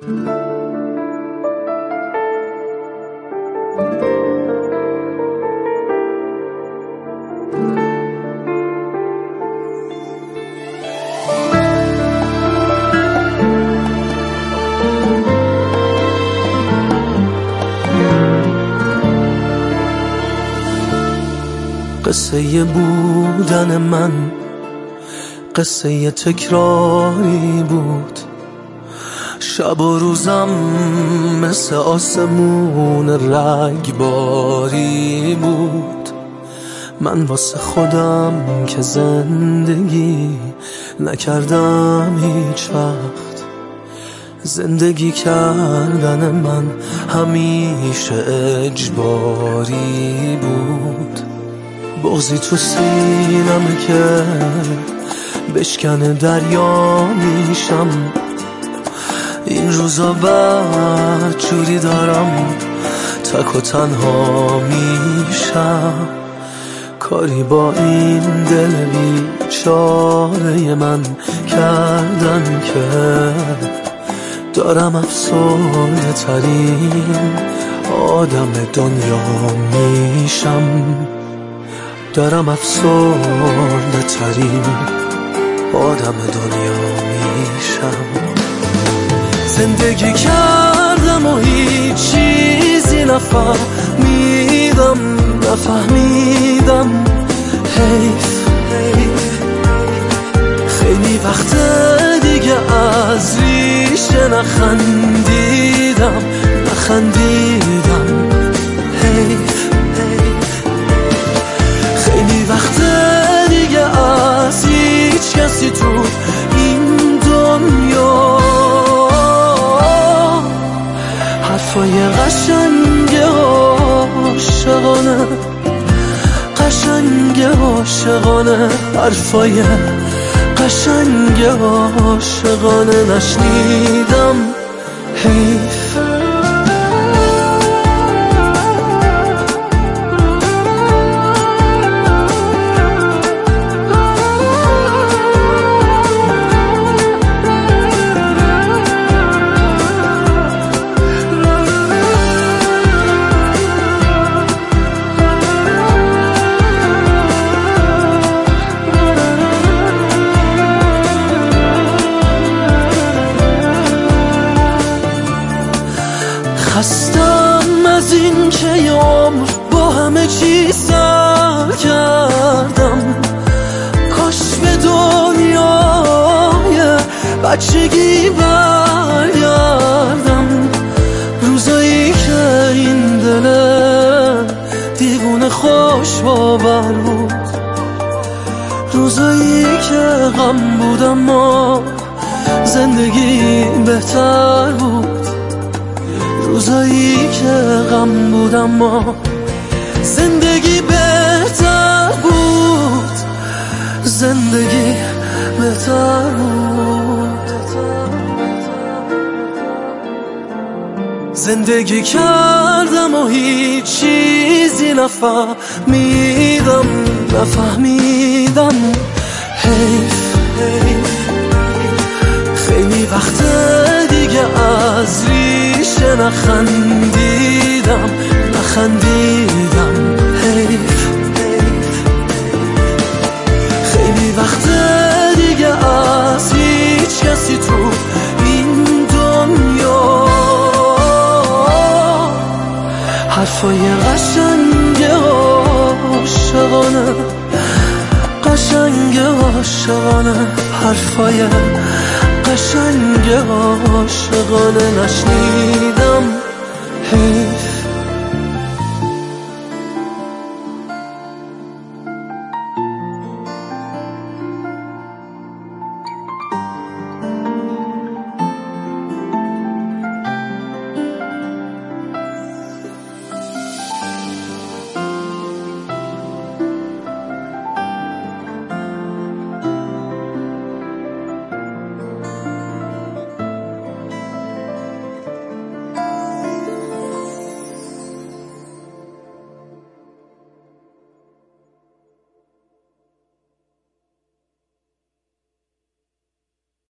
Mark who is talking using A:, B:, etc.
A: قصه بودن من قصه تکراری بود، شب و روزم مثل آسمون رگباری بود. من واسه خودم که زندگی نکردم هیچ وقت، زندگی کردن من همیشه اجباری بود. بغضی تو سینمه که بشکنه دریا میشم، این روزا بدجوری دارم تک و تنها میشم. کاری با این دل بیچاره من کردن که دارم افسرده ترین آدم دنیا میشم، دارم افسرده ترین آدم دنیا میشم. زندگی کردم و هیچ چیزی نفهمیدم، حیف. خیلی وقت دیگه از ریشه نخندیدم، حیف. خیلی وقت دیگه از هیچ کسی تو این دنیا حرفای قشنگ عاشقانه حرفای قشنگ عاشقانه نشنیدم، حیف. خستم از این که یه عمر با همه چی سر کردم، کاش به دنیای بچگی برگردم. روزایی که این دل دیوونه خوش باور بود، روزایی که غم بود اما زندگی بهتر بود، روزایی که غم بود اما زندگی بهتر بود، زندگی بهتر بود. زندگی کردم و هیچ چیزی نفهمیدم، حیف. خیلی وقت دیگه از ریشه نخندیدم، حیف. خیلی وقت دیگه از هیچ کسی تو این دنیا حرفای قشنگ عاشقانه حرفای قشنگ عاشقانه نشنیدم، حیف.